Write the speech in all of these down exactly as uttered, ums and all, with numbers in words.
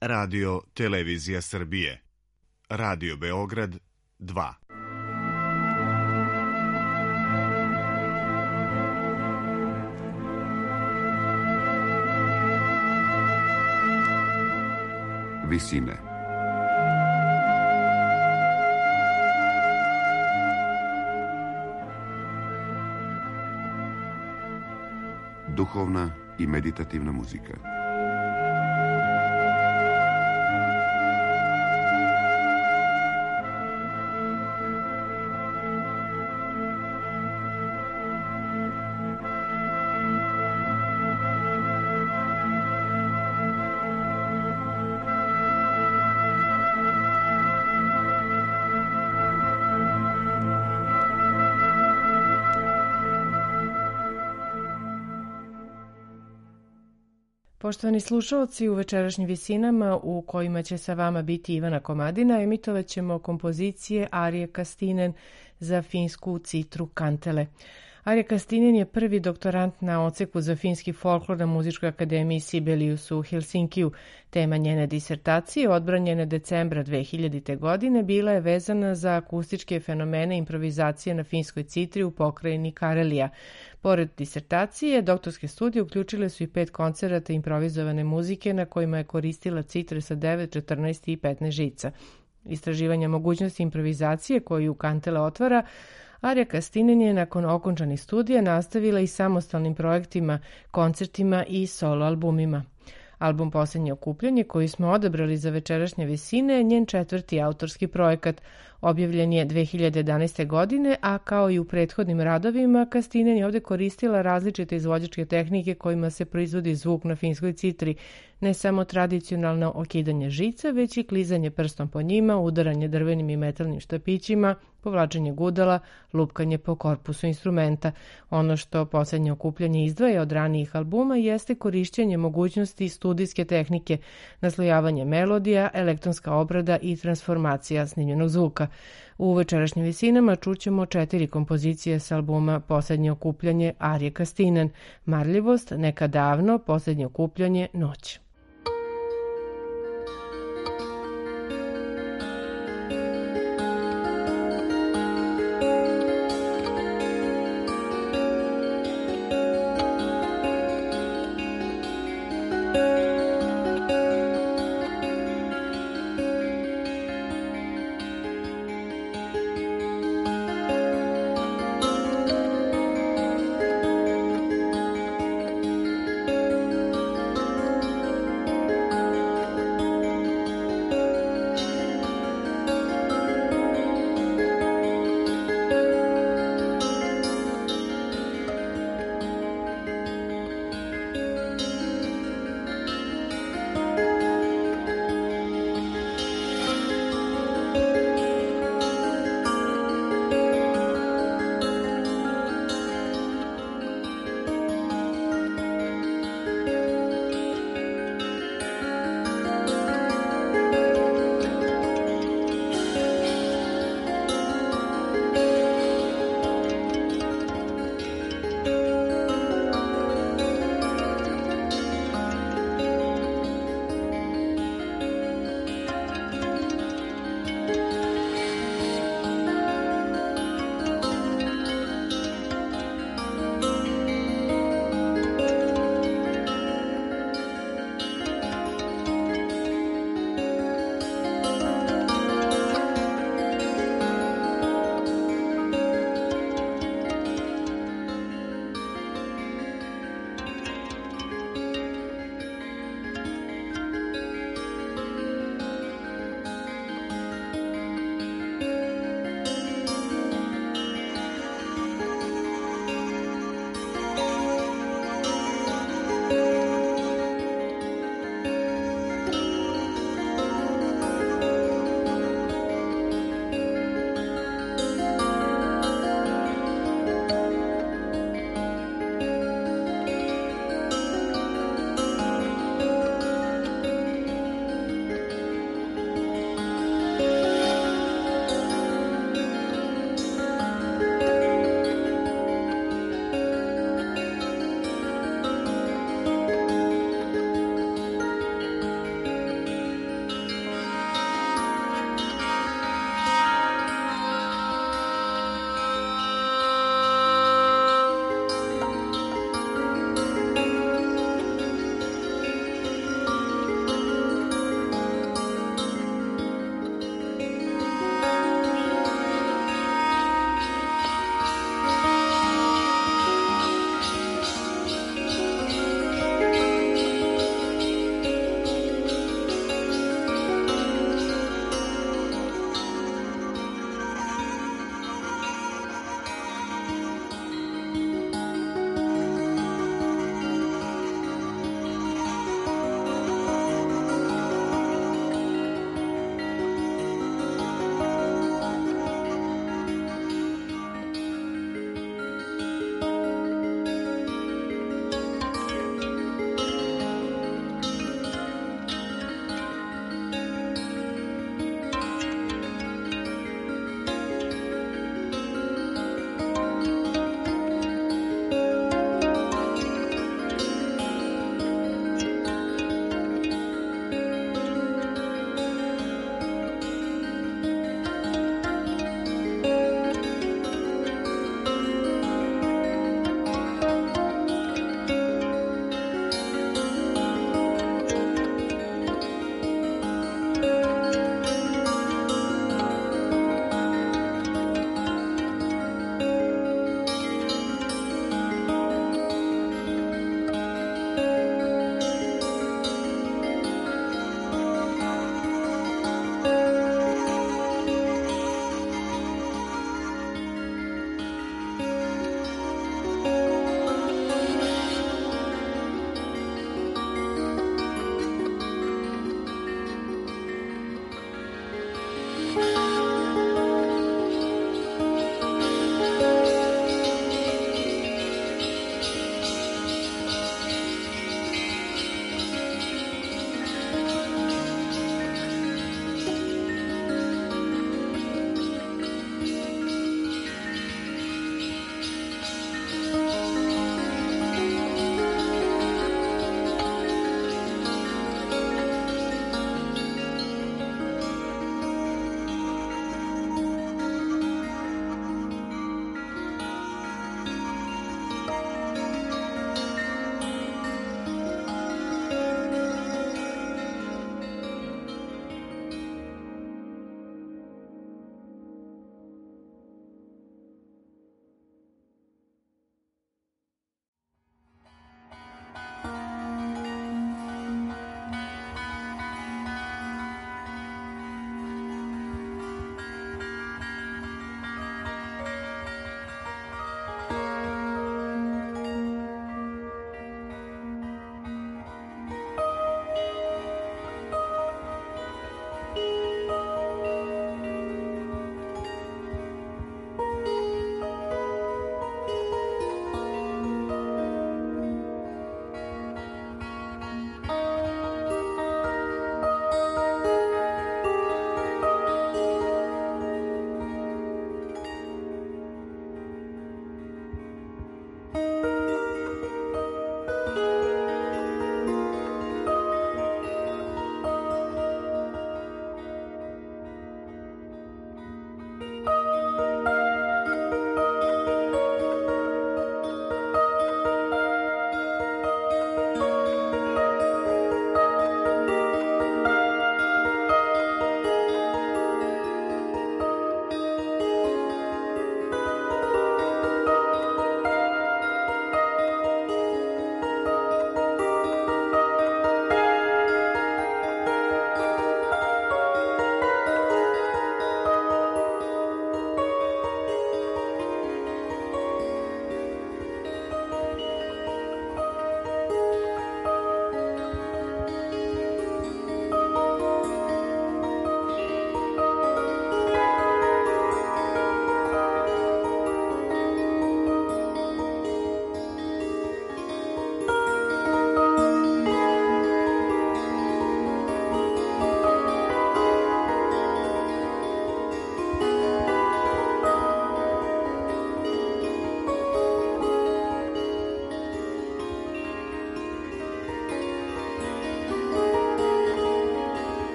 Radio Televizija Srbije, Radio Beograd dva. Visine. Duhovna i meditativna muzika. Poštovani slušalci, u večerašnjim visinama u kojima će sa vama biti Ivana Komadina, emitovat ćemo kompozicije Arije Kastinen za finsku citru kantele. Arija Kastinen je prvi doktorant na odseku za finski folklor na Muzičkoj akademiji Sibelius u Helsinkiju. Tema njene disertacije, odbranjene decembra dve hiljadite. godine, bila je vezana za akustičke fenomene improvizacije na finskoj citri u pokrajini Karelija. Pored disertacije, doktorske studije uključile su i pet koncerata improvizovane muzike na kojima je koristila citre sa devet, četrnaest i petnaest žica. Istraživanje mogućnosti improvizacije koju kantele otvara, Arija Kastinen je nakon okončanih studija nastavila i samostalnim projektima, koncertima i solo albumima. Album Poslednje okupljanje, koji smo odabrali za večerašnje visine, je njen četvrti autorski projekat. Objavljen je dve hiljade jedanaeste. godine, a kao i u prethodnim radovima, Kastinen je ovde koristila različite izvođačke tehnike kojima se proizvodi zvuk na finskoj citri, ne samo tradicionalno okidanje žica, već i klizanje prstom po njima, udaranje drvenim i metalnim štapićima, povlačenje gudala, lupkanje po korpusu instrumenta. Ono što Poslednje okupljanje izdvaja od ranijih albuma jeste korišćenje mogućnosti studijske tehnike, naslojavanje melodija, elektronska obrada i transformacija snimljenog zvuka. U večerašnjim visinama čućemo četiri kompozicije s albuma Poslednje okupljanje Arije Kastinen: Marljivost, Neka davno, Poslednje okupljanje, Noć.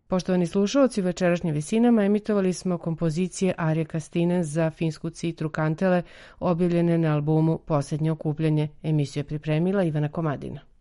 Poštovani slušalci, u večerašnjim visinama emitovali smo kompozicije Arije Kastinen za finsku citru kantele, objavljene na albumu Posljednje okupljanje. Emisiju je pripremila Ivana Komadina.